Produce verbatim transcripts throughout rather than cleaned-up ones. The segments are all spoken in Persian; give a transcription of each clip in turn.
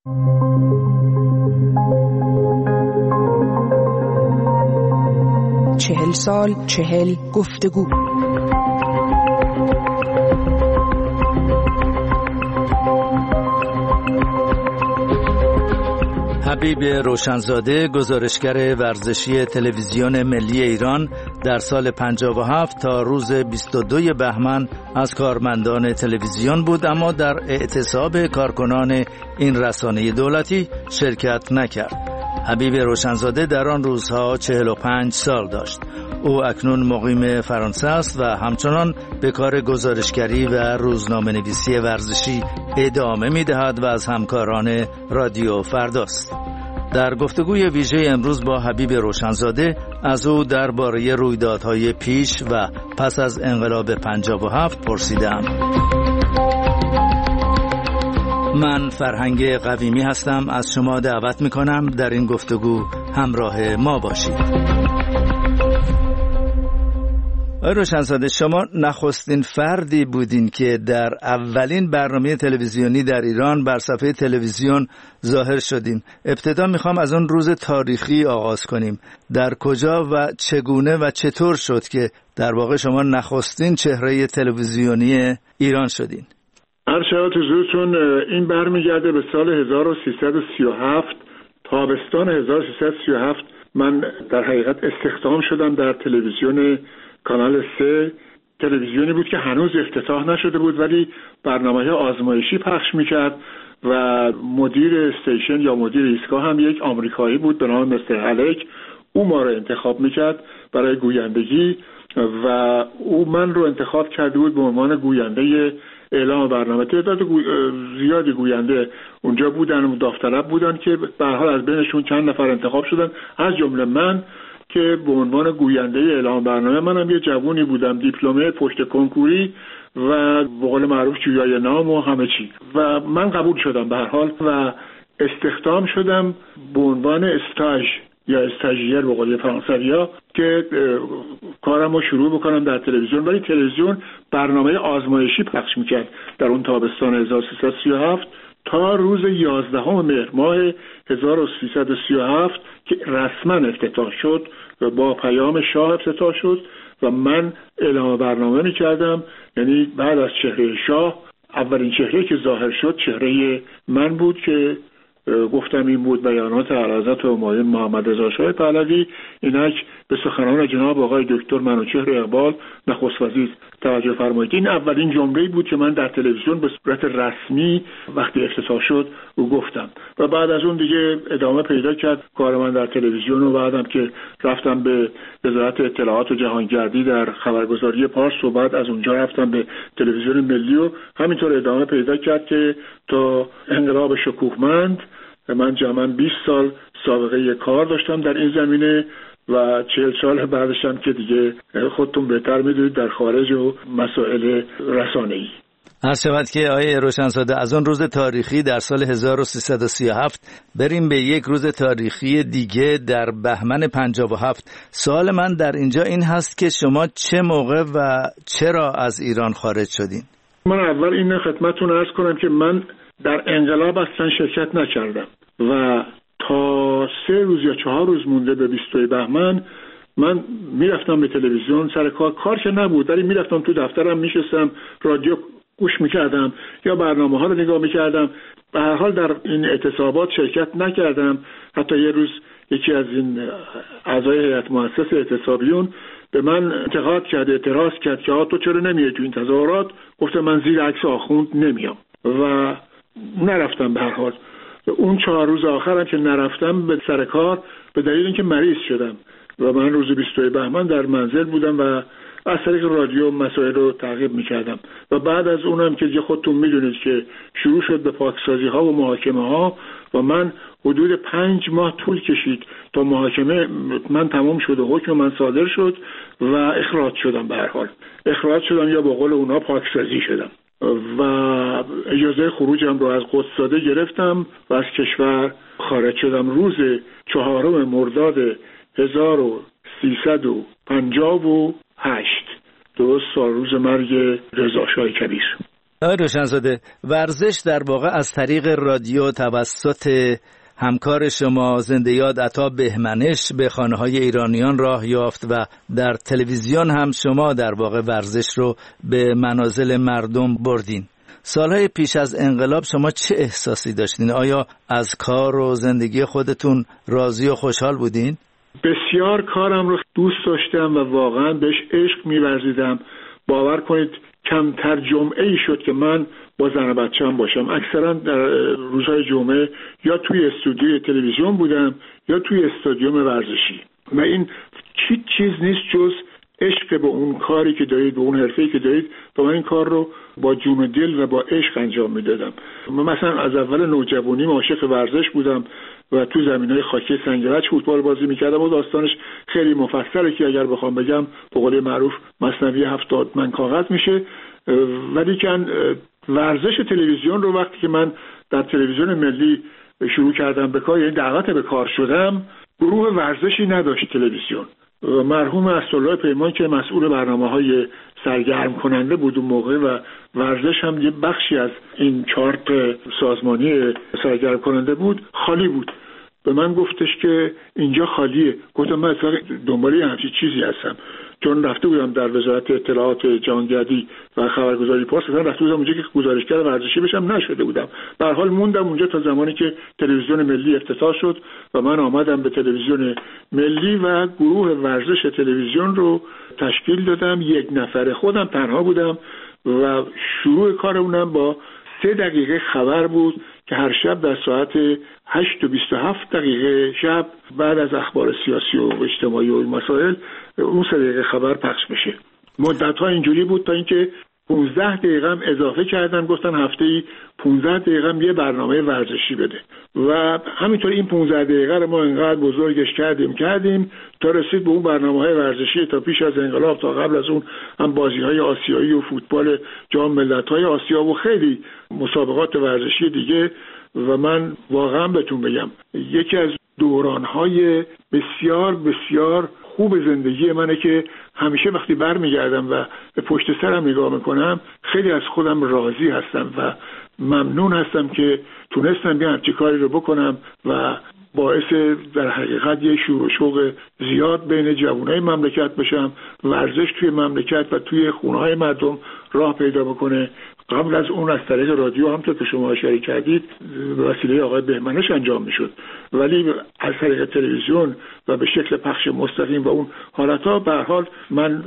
چهل سال چهل گفتگو. حبیب روشنزاده، گزارشگر ورزشی تلویزیون ملی ایران، در سال پنجاه و هفت تا روز بیست و دو بهمن از کارمندان تلویزیون بود، اما در اعتصاب کارکنان این رسانه دولتی شرکت نکرد. حبیب روشنزاده در آن روزها چهل و پنج سال داشت. او اکنون مقیم فرانسه است و همچنان به کار گزارشگری و روزنامه نویسی ورزشی ادامه می دهد و از همکاران رادیو فرداست. در گفتگوی ویژه امروز با حبیب روشنزاده از او درباره رویدادهای پیش و پس از انقلاب پنجاه و هفت پرسیدم. من فرهنگ قویمی هستم، از شما دعوت می کنم در این گفتگو همراه ما باشید. آقای روشنزاده، شما نخستین فردی بودین که در اولین برنامه تلویزیونی در ایران بر صفحه تلویزیون ظاهر شدین. ابتدا میخوام از اون روز تاریخی آغاز کنیم. در کجا و چگونه و چطور شد که در واقع شما نخستین چهره تلویزیونی ایران شدین؟ هر شبت حضورتون، این برمیگرده به سال هزار و سیصد و سی و هفت، تابستان هزار و سیصد و سی و هفت. من در حقیقت استخدام شدم در تلویزیون کانال سه. تلویزیونی بود که هنوز افتتاح نشده بود ولی برنامه‌های آزمایشی پخش میکرد و مدیر استیشن یا مدیر ایستگاه هم یک آمریکایی بود به نام مستر هلک. او ما رو انتخاب میکرد برای گویندگی و او من رو انتخاب کرده بود به عنوان گوینده اعلام برنامه. تعداد گو... زیادی گوینده اونجا بودن و داوطلب بودن که به هر حال از بینشون چند نفر انتخاب شدن، از جمله من که به عنوان گوینده اعلام برنامه. منم یه جوونی بودم، دیپلمه پشت کنکوری و به قول معروف جویای نام و همه چی، و من قبول شدم به هر حال و استخدام شدم به عنوان استاژ یا استاژیر به قول فرانسویا که کارم رو شروع بکنم در تلویزیون. ولی تلویزیون برنامه آزمایشی پخش میکرد در اون تابستان هزار و سیصد و سی و هفت تا روز یازدهم مهر ماه هزار و سیصد و سی و هفت که رسما افتتاح شد و با پیام شاه افتتاح شد و من اعلام برنامه میکردم. یعنی بعد از چهره شاه اولین چهره که ظاهر شد چهره من بود که گفتم این بود بیانات اعلیحضرت همایون محمد رضا شاه پهلوی، اینک به سخنان جناب آقای دکتر منوچهر اقبال نخست وزیر توجه فرمایید. این اولین جمله‌ای بود که من در تلویزیون به صورت رسمی وقتی افتتاح شد و گفتم و بعد از اون دیگه ادامه پیدا کرد کار من در تلویزیون و بعدم که رفتم به وزارت اطلاعات و جهانگردی در خبرگزاری پارس و بعد از اونجا رفتم به تلویزیون ملی و همینطور ادامه پیدا کرد که تا انقلاب شکوهمند من جمعاً بیست سال سابقه کار داشتم در این زمینه و چهل سال بعدش هم که دیگه خودتون بهتر میدونید در خارج و مسائل رسانه‌ای. عرض شود که آقای روشنزاده از اون روز تاریخی در سال هزار و سیصد و سی و هفت بریم به یک روز تاریخی دیگه در بهمن پنجاه و هفت. سوال من در اینجا این هست که شما چه موقع و چرا از ایران خارج شدین؟ من اول این خدمتتون عرض کنم که من در انقلاب اصلا شرکت نکردم و تا سه روز یا چهار روز مونده به بیست و دو بهمن من میرفتم به تلویزیون سر کار. کار که نبود ولی میرفتم تو دفترم میشستم رادیو گوش میکردم یا برنامه ها رو نگاه میکردم. به هر حال در این اعتصابات شرکت نکردم. حتی یه روز یکی از این اعضای هیئت مؤسس اعتصابیون به من انتقاد کرد، اعتراض کرد که آقا تو چرا نمیای تو این تظاهرات؟ گفتم من زیر عکس آخوند نمیام و نرفتم. به هر حال اون چهار روز آخرم که نرفتم به سر کار به دلیل اینکه مریض شدم و من روز بیست و دو بهمن در منزل بودم و از طریق رادیو مسائل رو تعقیب میکردم و بعد از اونم که خودتون میدونید که شروع شد به پاکسازی ها و محاکمه ها و من حدود پنج ماه طول کشید تا محاکمه من تمام شد و حکم من صادر شد و اخراج شدم. به هر حال اخراج شدم یا به قول اونا پاکسازی شدم و اجازه خروجم رو از قدسزاده گرفتم و از کشور خارج شدم روز چهارم مرداد هزار و سیصد و پنجاه و هشت، درست سال روز مرگ رضا شاه کبیر. آقای روشنزاده، ورزش در واقع از طریق رادیو توسط همکار شما زنده یاد عطا بهمنش به خانه‌های ایرانیان راه یافت و در تلویزیون هم شما در واقع ورزش رو به منازل مردم بردین. سالهای پیش از انقلاب شما چه احساسی داشتین؟ آیا از کار و زندگی خودتون راضی و خوشحال بودین؟ بسیار کارم رو دوست داشتم و واقعا بهش عشق می‌ورزیدم. باور کنید کمتر جمعه‌ای شد که من با زن و بچه‌ام باشم. اکثرا در روزهای جمعه یا توی استودیوی تلویزیون بودم یا توی استادیوم ورزشی و این هیچ چیز نیست جز عشق به اون کاری که دارید، به اون حرفه‌ای که دارید و من این کار رو با جون و دل و با عشق انجام میدادم. من مثلا از اول نوجوانی عاشق ورزش بودم و تو زمینهای خاکی سنگرج فوتبال بازی میکردم و داستانش خیلی مفصله که اگر بخوام بگم به قول معروف مثنوی هفتاد من کاغذ میشه. ولی که ورزش تلویزیون رو وقتی که من در تلویزیون ملی شروع کردم به کار، یعنی دعوت به کار شدم، گروه ورزشی نداشت تلویزیون. مرحوم اسدالله پیمان که مسئول برنامه‌های سرگرم کننده بود اون موقع و ورزش هم یه بخشی از این چارت سازمانی سرگرم کننده بود، خالی بود. به من گفتش که اینجا خالیه. گفتم من اصلا دنبال همچین چیزی هستم، چون رفته بودم در وزارت اطلاعات جهانگردی و خبرگزاری پاس، مثلا رفته بودم اونجا که گزارشگر ورزشی بشم، نشده بودم. به هر حال موندم اونجا تا زمانی که تلویزیون ملی افتتاح شد و من آمدم به تلویزیون ملی و گروه ورزش تلویزیون رو تشکیل دادم. یک نفره خودم تنها بودم و شروع کارمونم با سه دقیقه خبر بود که هر شب در ساعت هشت و بیست و هفت دقیقه شب بعد از اخبار سیاسی و اجتماعی و مسائل اون سه دقیقه خبر پخش میشه. مدت‌ها اینجوری بود تا اینکه پانزده دقیقه هم اضافه کردن، گفتن هفته‌ای پانزده دقیقه هم یه برنامه ورزشی بده و همینطور این پانزده دقیقه رو ما انقدر بزرگش کردیم کردیم تا رسید به اون برنامه‌های ورزشی. تا پیش از انقلاب تا قبل از اون هم بازی‌های آسیایی و فوتبال جام ملت‌های آسیا و خیلی مسابقات ورزشی دیگه. و من واقعا بهتون بگم یکی از دوران‌های بسیار بسیار خوب زندگی منه که همیشه وقتی برمیگردم و به پشت سرم نگاه میکنم خیلی از خودم راضی هستم و ممنون هستم که تونستم یه همچین کاری رو بکنم و باعث در حقیقت یه شور و شوق زیاد بین جوانای مملکت بشم، ورزش توی مملکت و توی خونه‌های مردم راه پیدا بکنه. قبل از اون از طریق رادیو هم که شما اشاره کردید به وسیله آقای بهمنش انجام میشد، ولی از طریق تلویزیون و به شکل پخش مستقیم و اون حالتها به هر حال من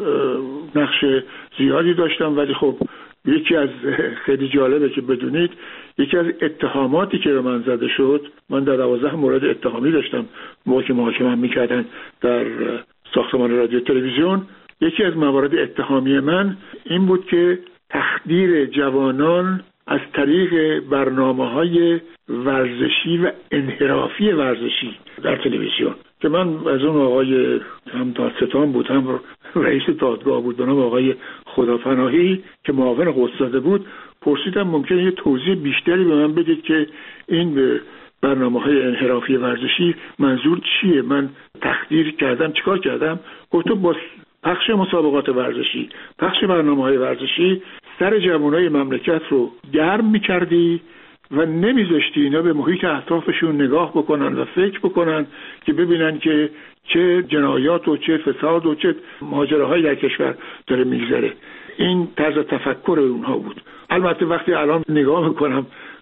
نقش زیادی داشتم. ولی خب یکی از خیلی جالبه که بدونید یکی از اتهاماتی که به من زده شد، من در دوازده مورد اتهامی داشتم موقعی که محاکمه میکردن در ساختمان رادیو تلویزیون. یکی از موارد اتهامی من این بود که تخدیر جوانان از طریق برنامه‌های ورزشی و انحرافی ورزشی در تلویزیون که من از اون آقای هم دادستان بود هم رئیس دادگاه بود به نام آقای خداپناهی که معاون قضات بود پرسیدم ممکنه یه توضیح بیشتری به من بدید که این برنامه‌های انحرافی ورزشی منظور چیه؟ من تخدیر کردم چیکار کردم؟ گفت با پخش مسابقات ورزشی، پخش برنامه‌های ورزشی سر جوانای مملکت رو گرم می‌کردی و نمیذاشتی اینا به محیط اطرافشون نگاه بکنن و فکر بکنن که ببینن که چه جنایات و چه فساد و چه ماجراهایی در کشور داره میگذره. این طرز تفکر اونها بود. البته وقتی الان نگاه میکنم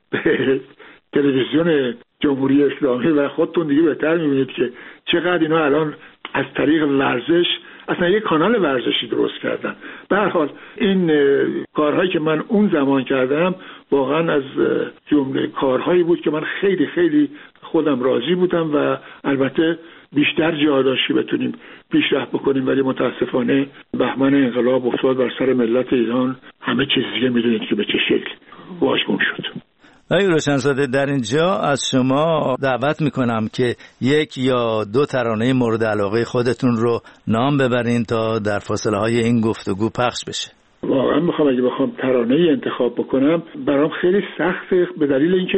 به تلویزیون جمهوری اسلامی و خودتون دیگه بهتر میبینید که چقدر اینا الان از طریق ورزش اصلا یک کانال ورزشی درست کردن. به هر حال این کارهایی که من اون زمان کردم واقعا از جمله کارهایی بود که من خیلی خیلی خودم راضی بودم و البته بیشتر جا داشت که بتونیم پیشرفت بکنیم، ولی متاسفانه بهمن انقلاب افتاد بر سر ملت ایران. همه چیز دیگه میدونید که به چه شکل واژگون شد. آقای روشنزاده، در اینجا از شما دعوت میکنم که یک یا دو ترانه مورد علاقه خودتون رو نام ببرین تا در فاصله های این گفتگو پخش بشه. واقعا میخوام اگه بخوام ترانه انتخاب بکنم برام خیلی سخته به دلیل اینکه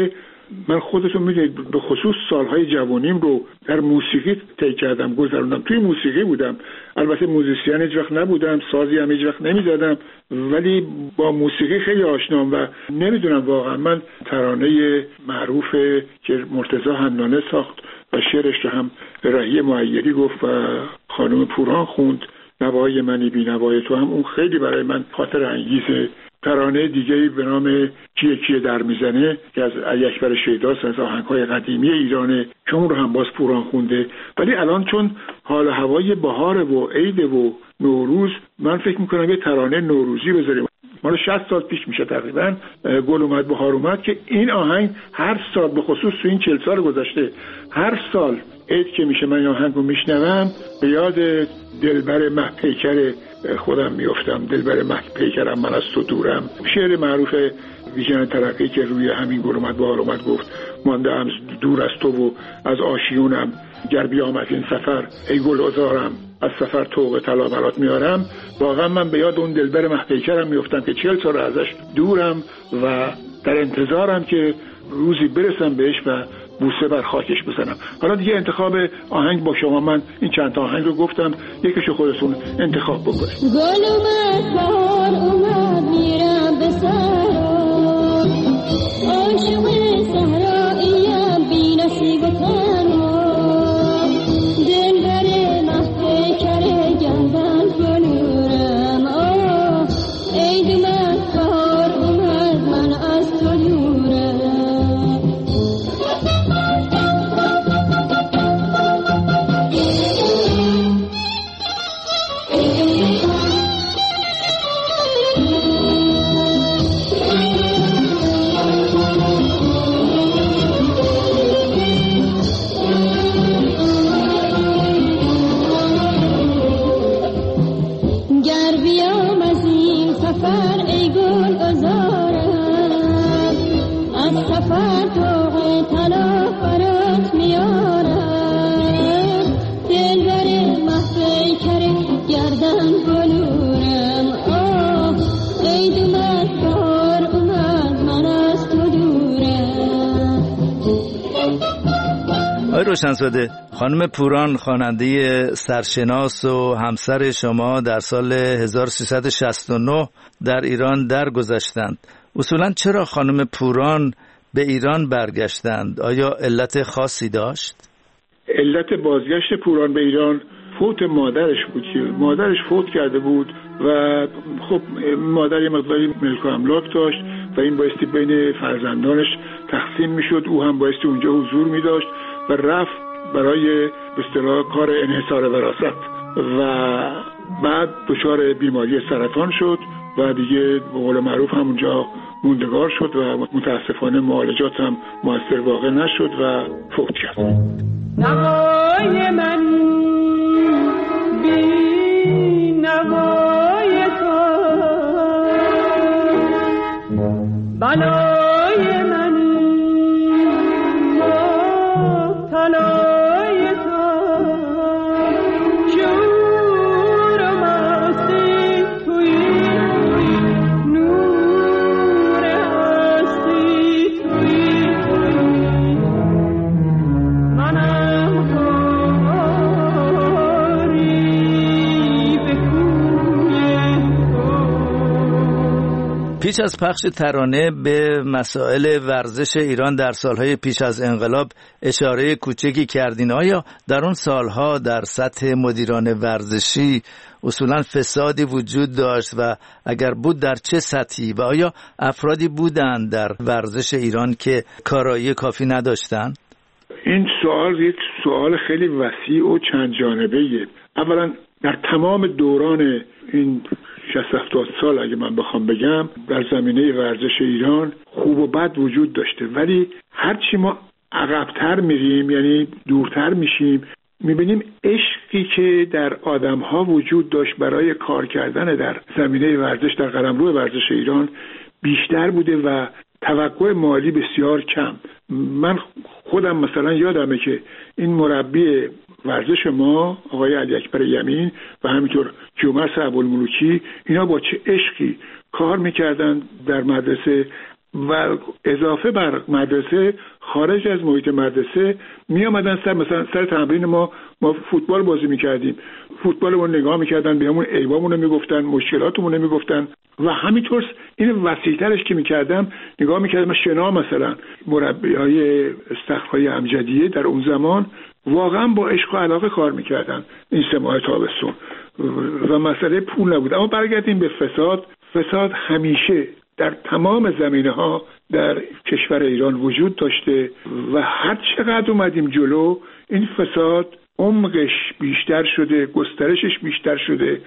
من خودتون میدونید به خصوص سالهای جوانیم رو در موسیقی طی کردم، گذروندم. توی موسیقی بودم، البته موزیسین هیچ وقت نبودم، سازی هم هیچ وقت نمیزدم، ولی با موسیقی خیلی آشنام و نمیدونم واقعا من ترانه معروف که مرتضی حنانه ساخت و شعرش رو هم رهی معیری گفت و خانم پوران خوند، نوای منی بی نوای تو، هم اون خیلی برای من خاطر انگیزه. ترانه دیگه‌ای به نام کیه کیه در میزنه که از علی اکبر شیداست، از آهنگ‌های قدیمی ایرانه که اون رو هم باز پوران خونده. ولی الان چون حال هوای بهار و عید و نوروز، من فکر می‌کنم یه ترانه نوروزی بذاریم. مال شصت سال پیش میشه تقریبا، گل اومد بهار اومد، که این آهنگ هر سال به خصوص تو این چهل سال گذشته هر سال عید که میشه من این آهنگو میشنوم به یاد دلبر مه پیکر خودم میافتم. دلبر مه پیکرم من از تو دورم، شعر معروف ویژن ترقی که روی همین گل اومد بهار اومد گفت مانده ام دور از تو و از آشیونم، گر بیامد این سفر ای گل عذارم، از سفر طوق طلا برات میارم. واقعا من به یاد اون دلبر مه پیکرم میافتم که چهل سال ازش دورم و در انتظارم که روزی برسم بهش و بوسه بر خاکش بزنم. حالا دیگه انتخاب آهنگ با شما، من این چند تا آهنگ رو گفتم، یکیشو خودتون انتخاب بکنید. گل اومد بهار اومد میرم به صحرا، عاشق صحراییم بی نصیب و تنها، دلبر مه پیکر گردن فلورم، آه عید اومد بهار اومد من از تو دورم. روشنزاده، خانم پوران خواننده سرشناس و همسر شما در سال هزار و سیصد و شصت و نه در ایران درگذشتند. اصولا چرا خانم پوران به ایران برگشتند؟ آیا علت خاصی داشت؟ علت بازگشت پوران به ایران فوت مادرش بود که مادرش فوت کرده بود و خب مادر یه مقداری ملک و املاک داشت و این بایستی بین فرزندانش تقسیم میشد، او هم بایستی اونجا حضور می داشت و رفت برای به اصطلاح کار انحصار وراثت و بعد دچار بیماری سرطان شد و دیگه به قول معروف همونجا موندگار شد و متاسفانه معالجات هم موثر واقع نشد و فوت کرد. نوای من بی نوای تو، بلای من مبتلای تو، شور و مستی توی توی، نور هستی توی توی، منم کاری به کوی تو. پیش از پخش ترانه به مسائل ورزش ایران در سالهای پیش از انقلاب اشاره کوچکی کردین. آیا در اون سالها در سطح مدیران ورزشی اصولا فسادی وجود داشت و اگر بود در چه سطحی و آیا افرادی بودند در ورزش ایران که کارایی کافی نداشتند؟ این سوال یک سوال خیلی وسیع و چند جانبه‌ایه. اولا در تمام دوران این شصت هفتاد سال اگه من بخوام بگم در زمینه ورزش ایران خوب و بد وجود داشته، ولی هرچی ما عقب‌تر میریم یعنی دورتر میشیم میبینیم عشقی که در آدم‌ها وجود داشت برای کار کردن در زمینه ورزش در قلمرو ورزش ایران بیشتر بوده و توقع مالی بسیار کم. من خودم مثلا یادمه که این مربی ورزش ما آقای علی اکبر یمین و همینطور کیومرث ابوالملوکی اینا با چه عشقی کار میکردن در مدرسه و اضافه بر مدرسه خارج از محیط مدرسه می آمدن سر مثلا سر تمرین ما ما فوتبال بازی میکردیم، فوتبالمون نگاه میکردن، بهمون عیبامون رو میگفتن، مشکلاتمون رو میگفتن و همینطور این وسیع‌ترش که میکردم نگاه میکردم. شنا مثلا مربیای استخرهای امجدیه در اون زمان واقعا با عشق و علاقه کار میکردن این سه ماه تابستون و مسئله پول نبود. اما برگردیم به فساد. فساد همیشه در تمام زمینه‌ها در کشور ایران وجود داشته و هر چقدر اومدیم جلو این فساد عمقش بیشتر شده، گسترشش بیشتر شده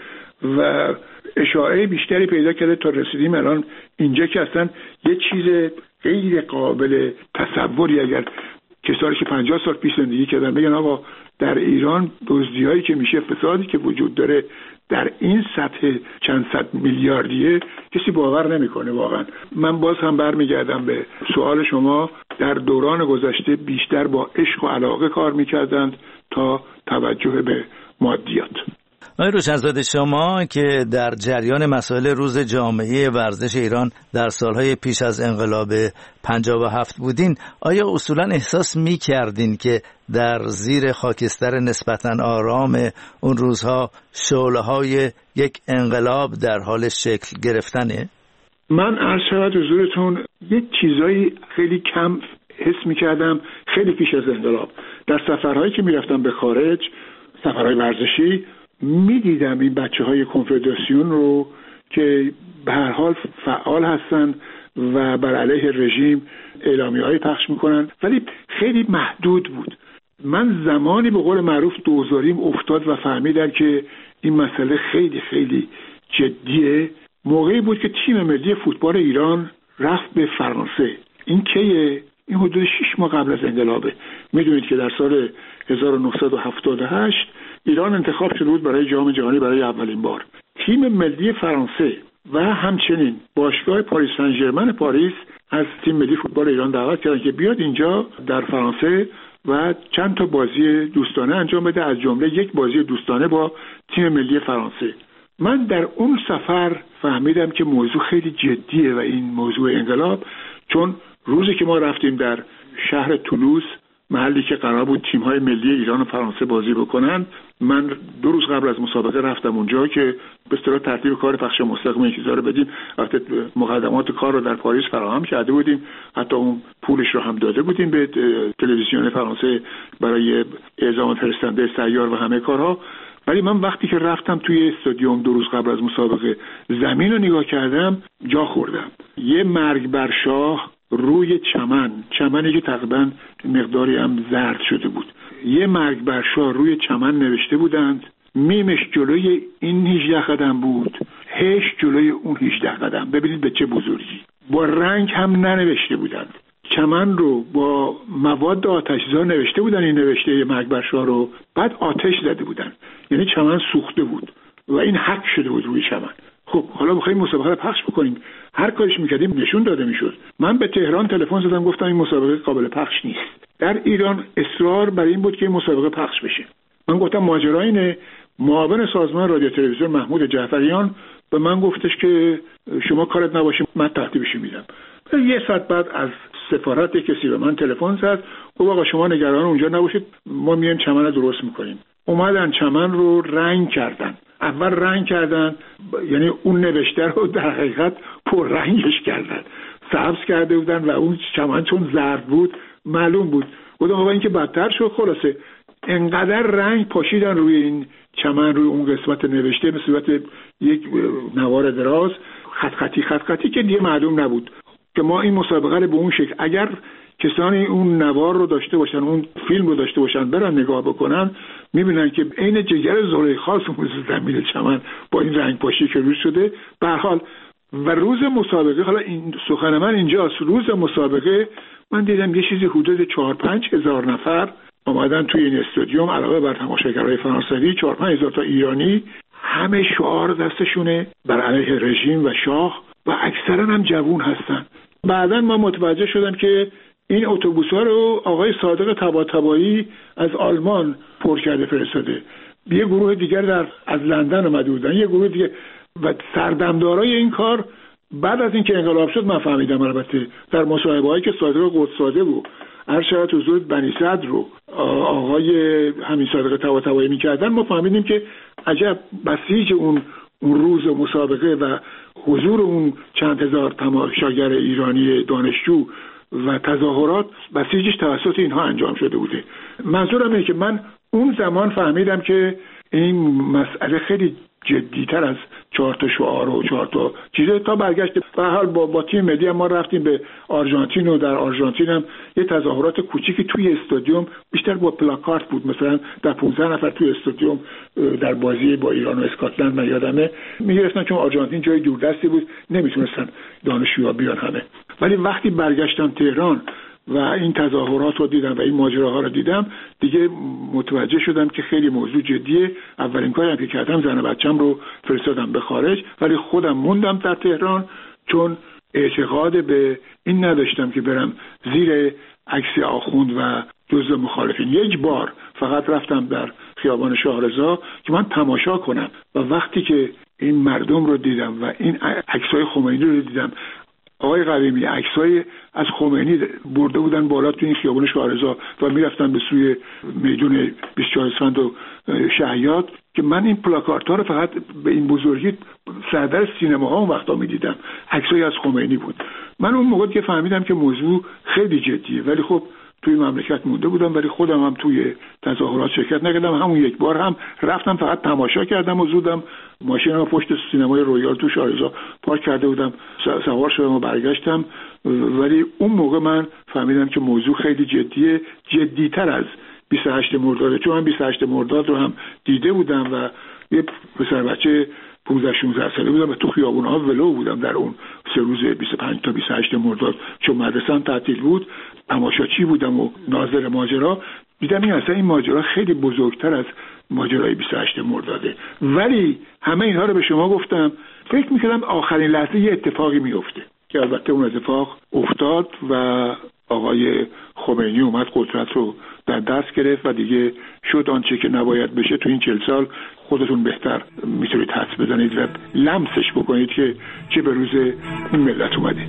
و اشاعه بیشتری پیدا کرده تا رسیدیم الان اینجا که اصلا یه چیز غیر قابل تصوری اگر کسانی که پنجاه سال پیش زندگی کردن بگن آقا در ایران دزدی‌هایی که میشه، فسادی که وجود داره در این سطح چند صد میلیاردیه، کسی باور نمیکنه واقعا. من باز هم برمیگردم به سوال شما. در دوران گذشته بیشتر با عشق و علاقه کار میکردند تا توجه به مادیات. آقای روشنزاده، شما که در جریان مسائل روز جامعه ورزش ایران در سالهای پیش از انقلاب پنجاه و هفت بودین، آیا اصولا احساس می کردین که در زیر خاکستر نسبتاً آرام اون روزها شعله‌های یک انقلاب در حال شکل گرفتنه؟ من عرض شود حضورتون یک چیزایی خیلی کم حس می کردم خیلی پیش از انقلاب. در سفرهایی که می رفتم به خارج، سفرهای ورزشی، می دیدم این بچه های کنفدراسیون رو که به هر حال فعال هستن و بر علیه رژیم اعلامیه های پخش میکنن، ولی خیلی محدود بود. من زمانی به قول معروف دوزاریم افتاد و فهمیدم که این مسئله خیلی خیلی جدیه. موقعی بود که تیم ملی فوتبال ایران رفت به فرانسه. این کیه؟ این حدود شش ماه قبل از انقلابه. میدونید که در سال هزار و نهصد و هفتاد و هشت ایران انتخاب شده بود برای جام جهانی برای اولین بار. تیم ملی فرانسه و همچنین باشگاه پاریس سن ژرمن پاریس از تیم ملی فوتبال ایران دعوت کردن که بیاد اینجا در فرانسه و چند تا بازی دوستانه انجام بده، از جمله یک بازی دوستانه با تیم ملی فرانسه. من در اون سفر فهمیدم که موضوع خیلی جدیه و این موضوع انقلاب، چون روزی که ما رفتیم در شهر تولوز، محلی که قرار بود تیم‌های ملی ایران و فرانسه بازی بکنن، من دو روز قبل از مسابقه رفتم اونجا که به اصطلاح ترتیب کار پخش مستقیم این چیزا رو بدیم. وقتی مقدمات کار رو در پاریس فراهم کرده بودیم، حتی اون پولش رو هم داده بودیم به تلویزیون فرانسه برای اعزام فرستنده سیار و همه کارها. ولی من وقتی که رفتم توی استادیوم دو روز قبل از مسابقه، زمین رو نگاه کردم، جا خوردم. یه مرگ بر شاه روی چمن، چمنی که تقریبا مقداری هم زرد شده بود، یه مرگ بر شاه روی چمن نوشته بودند. میمش جلوی این هجده قدم بود، هش جلوی اون هجده قدم. ببینید به چه بزرگی. با رنگ هم ننوشته بودند. چمن رو با مواد آتش‌زا نوشته بودن این نوشته یه مرگ بر شاه رو، بعد آتش زده بودن، یعنی چمن سوخته بود و این حک شده بود روی چمن. خب حالا بخوایم مسابقه رو پخش بکنیم، هر کارش میکردیم نشون داده میشد. من به تهران تلفن زدم، گفتم این مسابقه قابل پخش نیست. در ایران اصرار بر این بود که این مسابقه پخش بشه. من گفتم ماجرا اینه. معاون سازمان رادیو تلویزیون محمود جعفریان به من گفتش که شما کارت نباشه، من ترتیبش میدم. یه ساعت بعد از سفارت کسی به من تلفن زد، گفت آقا شما نگران اونجا نباشید، ما میایم چمن رو درست میکنیم. اومدن چمن رو رنگ کردن. اول رنگ کردن، یعنی اون نوشته رو در حقیقت پر رنگش کردن، سبز کرده بودن و اون چمن چون زرد بود معلوم بود. گفتم آقا این که بدتر شد. خلاصه انقدر رنگ پاشیدن روی این چمن، روی اون قسمت نوشته به صورت یک نوار دراز، خط خطی خط خطی که دیگه معلوم نبود که ما این مسابقه رو به اون شکل، اگر کسانی اون نوار رو داشته باشن، اون فیلم رو داشته باشن، برن نگاه بکنن، میبینن که عین جگر زلیخا اون زمین چمن با این رنگ پاشی که روش شده. به هر حال و روز مسابقه، حالا این سخن من اینجاست، روز مسابقه من دیدم یه چیزی حدود چهار پنج هزار نفر آمدن توی این استادیوم، علاوه بر تماشاگرای فرانسوی چهار پنج هزار تا ایرانی، همه شعار دستشونه بر علیه رژیم و شاه و اکثرا هم جوون هستن. بعداً ما متوجه شدم که این اتوبوس‌ها رو آقای صادق طباطبایی از آلمان پر کرده فرستاده. یه گروه دیگر در از لندن اومده بودن، یه گروه دیگه و سردمدارای این کار بعد از اینکه انقلاب شد من فهمیدم، البته در مصاحبه‌هایی که صادق قدس‌زاده بود هر شرط حضور بنی صدر رو آقای همین صادق طباطبایی میکردن، ما فهمیدیم که عجب بسیج اون اون روز مسابقه و حضور اون چند هزار تماشاگر ایرانی دانشجو و تظاهرات بسیجش توسط اینها انجام شده بوده. منظورم اینه که من اون زمان فهمیدم که این مسئله خیلی جدی‌تر از چهار تا شعار و چهار تا چیزه. تا برگشت به هر حال با, با تیم ملی هم ما رفتیم به آرژانتین و در آرژانتین هم یه تظاهرات کوچیکی توی استادیوم، بیشتر با پلاکارت بود، مثلا در پانزده نفر توی استادیوم در بازی با ایران و اسکاتلند من یادمه میگرفتن، چون آرژانتین جای دوردستی بود نمیتونستن دانشجوها بیان همه. ولی وقتی برگشتم تهران و این تظاهرات رو دیدم و این ماجراها رو دیدم، دیگه متوجه شدم که خیلی موضوع جدیه. اولین کاری که کردم زن و بچم رو فرستادم به خارج، ولی خودم موندم در تهران، چون اعتقاد به این نداشتم که برم زیر عکس آخوند و جزء مخالفین. یک بار فقط رفتم در خیابان شاهرضا که من تماشا کنم و وقتی که این مردم رو دیدم و این عکسای خمینی رو دیدم، آقای قویمی عکسای از خمینی برده بودن بالا تو این خیابان شاهرضا و میرفتن به سوی میدون بیست و چهار اسفند و شهیاد، که من این پلاکارت‌ها رو فقط به این بزرگی سردر سینماها اون وقتا میدیدم، عکسای از خمینی بود. من اون موقع که فهمیدم که موضوع خیلی جدیه، ولی خب توی مملکت مونده بودم، ولی خودم هم توی تظاهرات شرکت نکردم. همون یک بار هم رفتم فقط تماشا کردم و زودم ماشینم پشت سینمای رویال تو شاهرضا پارک کرده بودم، سوار شدم و برگشتم. ولی اون موقع من فهمیدم که موضوع خیلی جدیه، جدی‌تر از بیست و هشت مرداد، چون من بیست و هشت مرداد رو هم دیده بودم و یه پسر بچه پانزده شانزده ساله بودم و تو خیابون‌ها ولو بودم در اون سه روز بیست و پنج تا بیست و هشت مرداد، چون مدرسه‌ام تعطیل بود، تماشاچی بودم و ناظر ماجرا. دیدم این اصلا این ماجرا خیلی بزرگتر از ماجرای بیست و هشت مرداده. ولی همه اینها رو به شما گفتم، فکر می‌کردم آخرین لحظه یه اتفاقی میفته که البته اون اتفاق افتاد و آقای خمینی اومد قدرت رو در دست گرفت و دیگه شد آنچه که نباید بشه. تو این چهل سال خودتون بهتر میتونید حدس بزنید و لمسش بکنید که چه به روز این ملت اومده.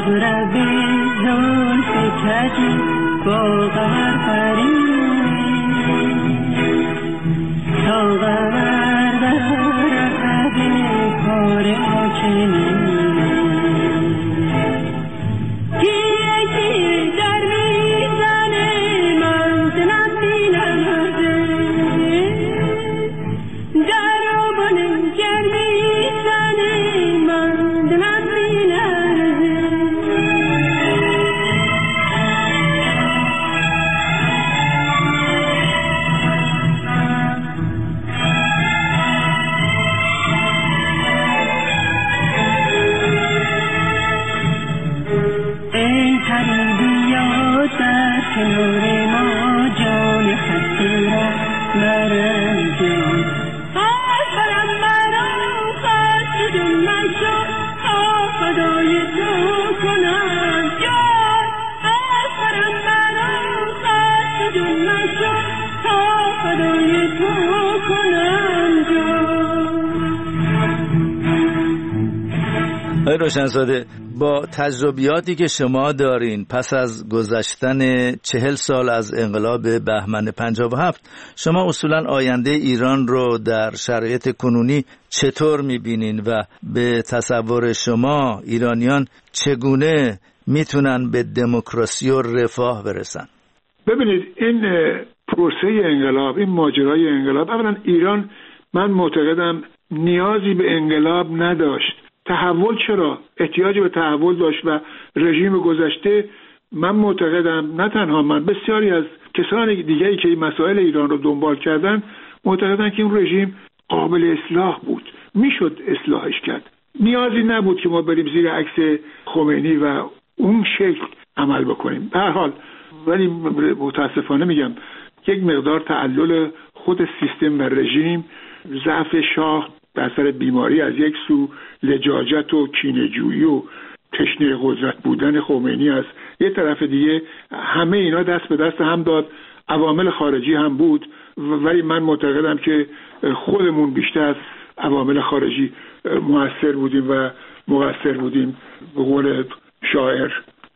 آقای روشنزاده، با تجربیاتی که شما دارین پس از گذشتن چهل سال از انقلاب بهمن پنجاه و هفت، شما اصولا آینده ایران رو در شرایط کنونی چطور میبینین و به تصور شما ایرانیان چگونه میتونن به دموکراسی و رفاه برسن؟ ببینید، این پروسه انقلاب، این ماجرای انقلاب، اولا ایران من معتقدم نیازی به انقلاب نداشت. تحول چرا احتیاج به تحول داشت و رژیم گذشته، من معتقدم، نه تنها من، بسیاری از کسان دیگری که این مسائل ایران رو دنبال کردن معتقدن که این رژیم قابل اصلاح بود، میشد اصلاحش کرد، نیازی نبود که ما بریم زیر عکس خمینی و اون شکل عمل بکنیم. به هر حال ولی متاسفانه میگم یک مقدار تعلل خود سیستم و رژیم، ضعف شاه به اثر بیماری از یک سو، لجاجت و کینه‌جویی و تشنه قدرت بودن خمینی از یه طرف دیگه، همه اینا دست به دست هم داد. عوامل خارجی هم بود، ولی من معتقدم که خودمون بیشتر از عوامل خارجی مؤثر بودیم و مقصر بودیم. به قول شاعر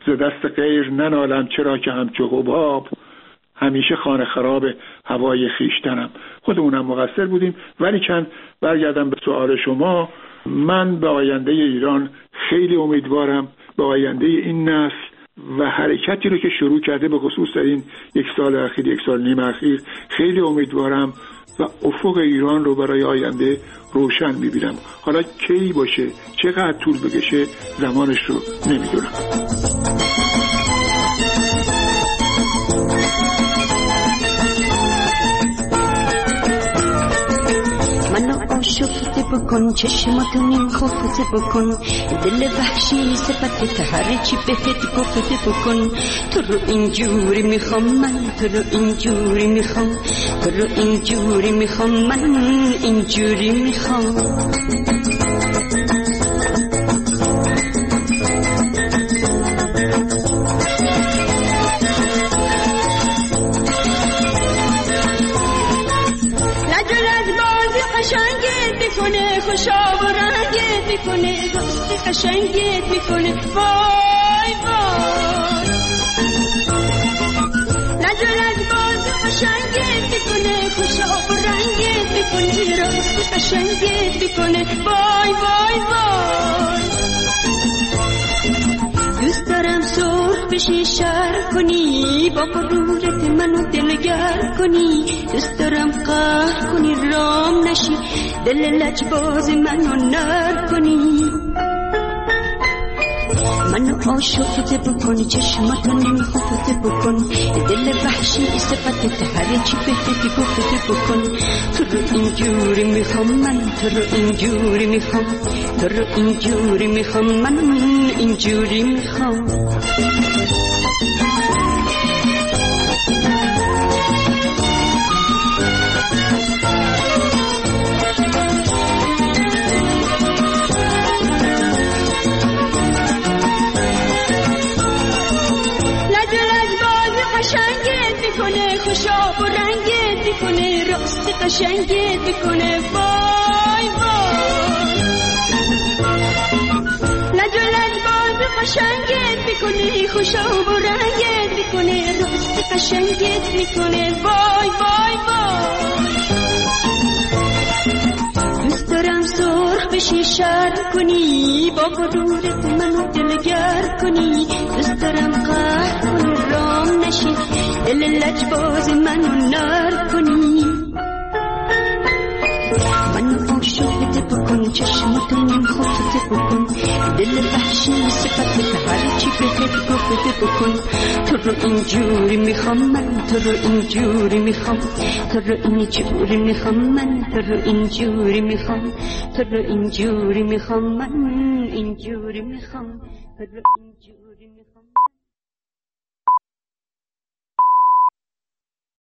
ز دست غیر ننالم چرا که همچو حباب همیشه خانه خراب هوای خیشتنم. خودمونم مقصر بودیم. ولی چند برگردم به سوال شما، من به آینده ایران خیلی امیدوارم، به آینده این نسل و حرکتی رو که شروع کرده به خصوص در این یک سال اخیر، یک سال نیم اخیر خیلی امیدوارم و افق ایران رو برای آینده روشن می‌بینم. حالا کی باشه، چقدر طول بکشه، زمانش رو نمیدونم. شفته بکن چشماتو نیم خفته بکن، دل وحشی صفت هر چی بهت گفته بکن. تو رو اینجوری میخوام من، تو رو اینجوری میخوام، تو رو اینجوری میخوام من، اینجوری میخوام. خوشا و رنگت میکنه، دوست قشنگت میکنه، وای وای. نجل از باز قشنگت میکنه، خوشا و رنگت میکنه، دوست قشنگت میکنه، وای وای وای. دوست دارم سرخ بشی شر کنی، با غرورت منو دلگر کنی. دوست دارم قهر کنی رام نشی، دل لجباز منو نر کنی. منو عاشقت بکنی، چشماتو نمیخوفت بکن، دل وحشی صفتت هر چی بهت گفت بکن. تو رو اینجوری میخوام من، تو رو اینجوری میخوام، تو رو اینجوری میخوام من، اینجوری میخوام. خوشا و رنگت میکنه، راست قشنگت میکنه، وای وای. نجلت باز قشنگت میکنه، خوشا و رنگت میکنه، راست قشنگت میکنه، وای وای وای. دوست دارم سرخ بشی شر کنی، با غرورت منو دلگر کنی. دوست دارم قهر کنی رام نشی، دل لجباز منو نر کنی. منو عاشقت بکن، چشماتو نمیخوفت بکن، دل وحشی صفت هر چی بهت گفت بکن. تو رو اینجوری میخوام من، تو رو اینجوری میخوام، تو رو اینجوری میخوام من، تو رو اینجوری میخوام، تو رو اینجوری میخوام من، اینجوری میخوام.